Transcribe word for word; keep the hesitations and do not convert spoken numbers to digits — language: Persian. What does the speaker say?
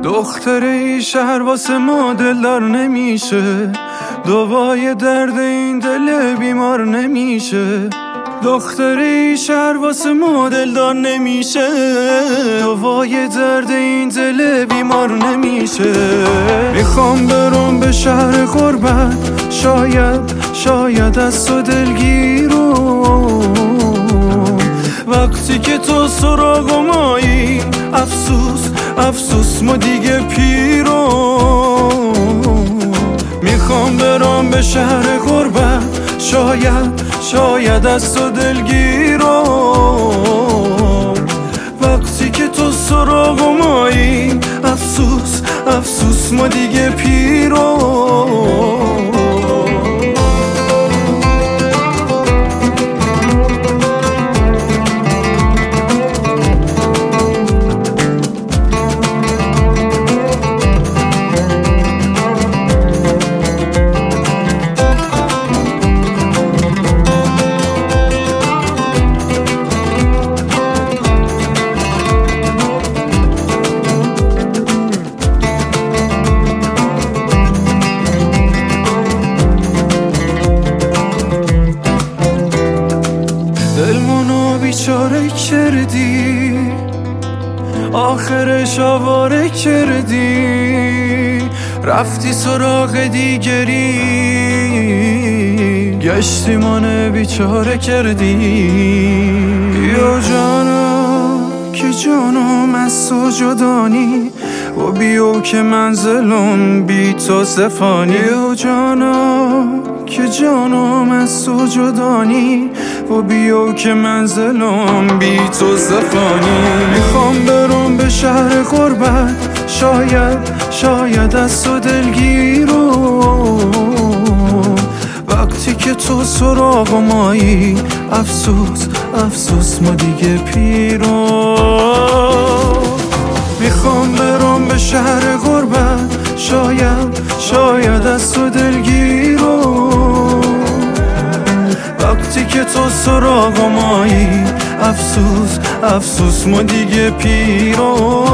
دختر این شهر واسه ما دلدار نمیشه، دوای درد این دل بیمار نمیشه. دختر این شهر واسه ما دلدار نمیشه، دوای درد این دل بیمار نمیشه. میخوام برم به شهر غربت، شاید شاید از تو دلگیرم. وقتی که تو سراغ مایی، افسوس افسوس ما دیگه پیرم. میخوام برم به شهر غربت، شاید شاید از تو دلگیرم. وقتی که تو سراغ مایی، افسوس افسوس ما دیگه پیرم. دلمونو بیچاره کردی، آخرش آواره کردی. رفتی سراغ دیگری، گشتی منو بیچاره کردی. بیا جانا که جانم از تو جدانی، و بیو که منزلم بی تو سفانی. بیا جانا که جانم از تو جدانی، و بیو که منزلم بی تو سفانی. میخوام برم به شهر غربت، شاید شاید از تو دلگیرم. وقتی که تو سراغ مایی، افسوس افسوس ما دیگه پیرم. میخوام برم به شهر غربت، شاید شاید از تو دلگیرم. وقتی که تو سراغ مایی، افسوس افسوس ما دیگه پیرم.